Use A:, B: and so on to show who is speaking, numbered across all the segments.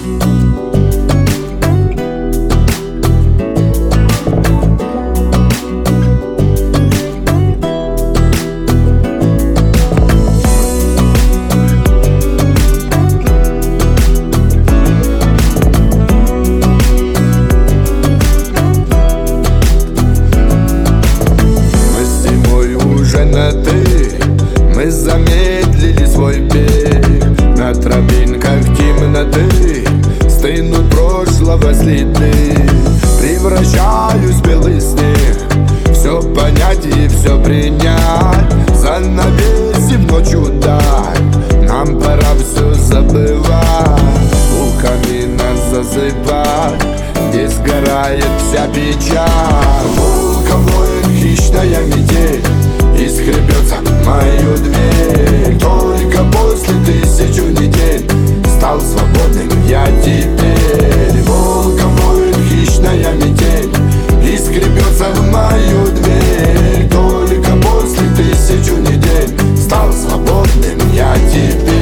A: Мы замедлили свой бег. На тропинках темноты стынут прошлого следы. Превращаюсь в белый снег, все понять и все принять. Занавесим ночью даль, нам пора все забывать. У камина засыпать, где сгорает вся печаль. Волком воет хищная метель и скребется мою дверь. Только после 1000 недель стал свободным я теперь. Волком воет хищная метель и скребется в мою дверь. Только после 1000 недель стал свободным я теперь.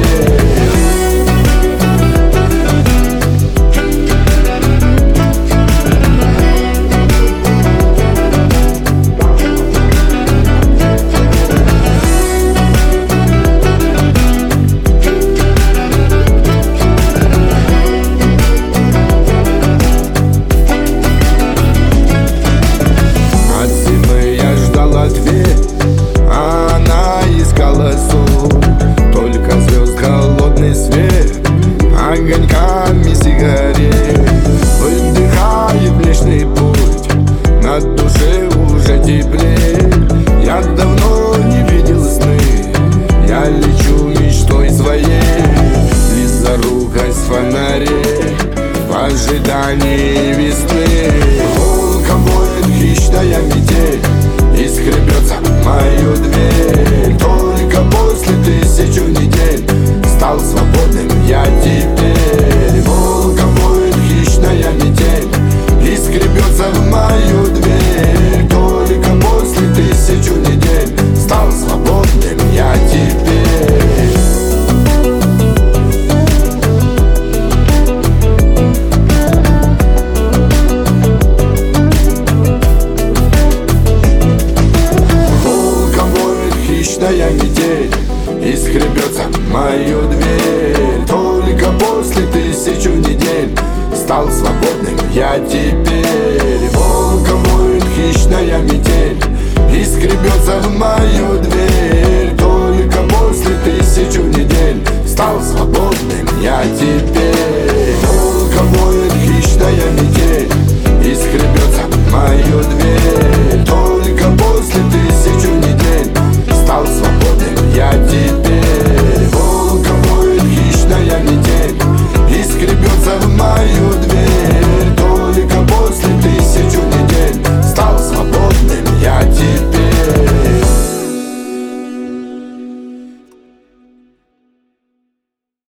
A: Огоньками сигарет выдыхаю Млечный Путь, на душе уже теплее. Я давно не видел сны, я лечу мечтой своей. Близорукость фонарей в ожидании весны. Волком воет хищная метель и скребется мою дверь. Только после 1000 недель стал свободным я теперь. Волком воет хищная метель и скребется в мою дверь. Только после 1000 недель стал свободным я теперь. Волком воет хищная метель и скребется мою дверь. Только после 1000 недель стал свободным я теперь. Волком воет хищная метель и скребется в мою дверь. Только после 1000 недель стал свободным